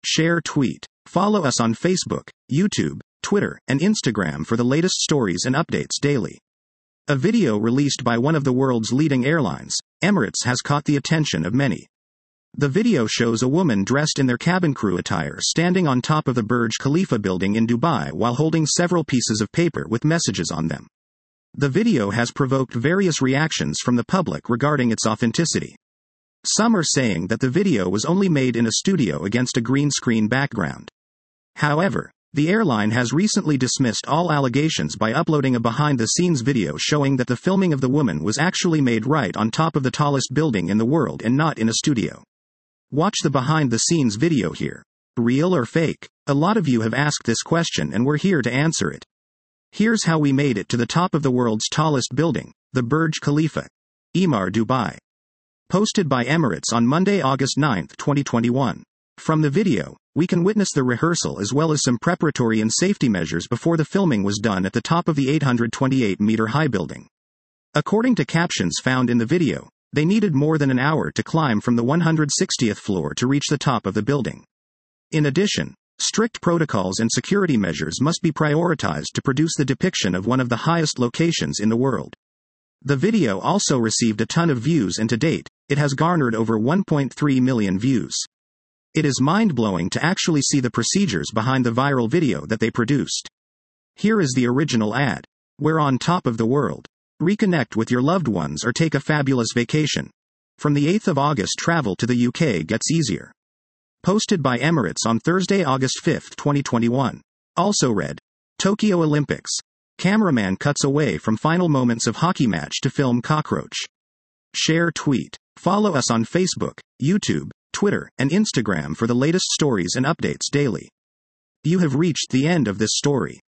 share, tweet. Follow us on Facebook, YouTube, Twitter, and Instagram for the latest stories and updates daily. A video released by one of the world's leading airlines, Emirates, has caught the attention of many. The video shows a woman dressed in their cabin crew attire standing on top of the Burj Khalifa building in Dubai while holding several pieces of paper with messages on them. The video has provoked various reactions from the public regarding its authenticity. Some are saying that the video was only made in a studio against a green screen background. However, the airline has recently dismissed all allegations by uploading a behind-the-scenes video showing that the filming of the woman was actually made right on top of the tallest building in the world and not in a studio. Watch the behind-the-scenes video here. Real or fake? A lot of you have asked this question and we're here to answer it. Here's how we made it to the top of the world's tallest building, the Burj Khalifa, Emaar, Dubai. Posted by Emirates on Monday, August 9, 2021. From the video, we can witness the rehearsal as well as some preparatory and safety measures before the filming was done at the top of the 828-meter-high building. According to captions found in the video, they needed more than an hour to climb from the 160th floor to reach the top of the building. In addition, strict protocols and security measures must be prioritized to produce the depiction of one of the highest locations in the world. The video also received a ton of views and to date, it has garnered over 1.3 million views. It is mind-blowing to actually see the procedures behind the viral video that they produced. Here is the original ad. We're on top of the world. Reconnect with your loved ones or take a fabulous vacation. From the 8th of August, travel to the UK gets easier. Posted by Emirates on Thursday, August 5, 2021. Also read, Tokyo Olympics. Cameraman cuts away from final moments of hockey match to film cockroach. Share, tweet. Follow us on Facebook, YouTube, Twitter, and Instagram for the latest stories and updates daily. You have reached the end of this story.